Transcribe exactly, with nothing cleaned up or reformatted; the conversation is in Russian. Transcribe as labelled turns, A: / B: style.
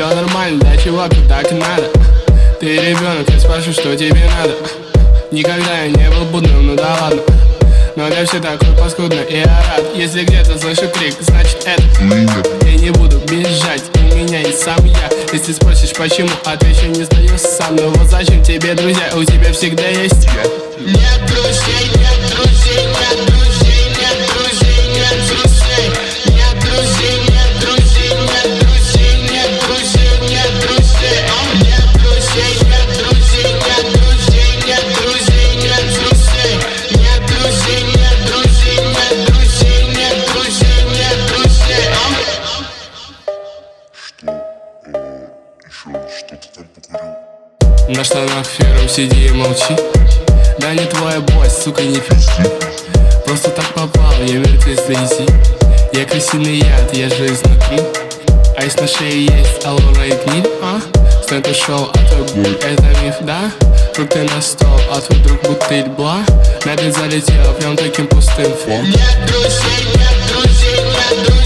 A: все нормально, да, чувак, так и надо. Ты ребенок, я спрашиваю, что тебе надо. Никогда я не был будным, ну да ладно. Но я все такой паскудный, и я рад. Если где-то слышу крик, значит это я не буду бежать, у меня есть сам я. Если спросишь почему, отвечу, не сдаюсь сам. Но вот зачем тебе друзья, у тебя всегда есть я.
B: Нет друзей, нет друзей, нет друзей, нет друзей, нет друзей. Нет друзей, нет друзей, нет друзей, нет друзей, нет друзей. Нет друзей, нет друзей, нет друзей, нет друзей, нет друзей. Нет друзей, нет друзей, нет друзей, нет друзей, нет друзей.
C: Что, э, еще что-то там покурил?
A: На штанах фером сиди и молчи. Да не твой бой, сука, не пизди. Просто так попал, я мертвец слези. Я крысиный яд, я же изнутри. А если на шее есть аллура и гниль, а? Стой, шоу, а твой бой, это миф, да? Фрукты на стол, а твой друг бутыль, бла. На бит залетела прям таким пустым фон.
B: Нет друзей, нет друзей, нет друзей.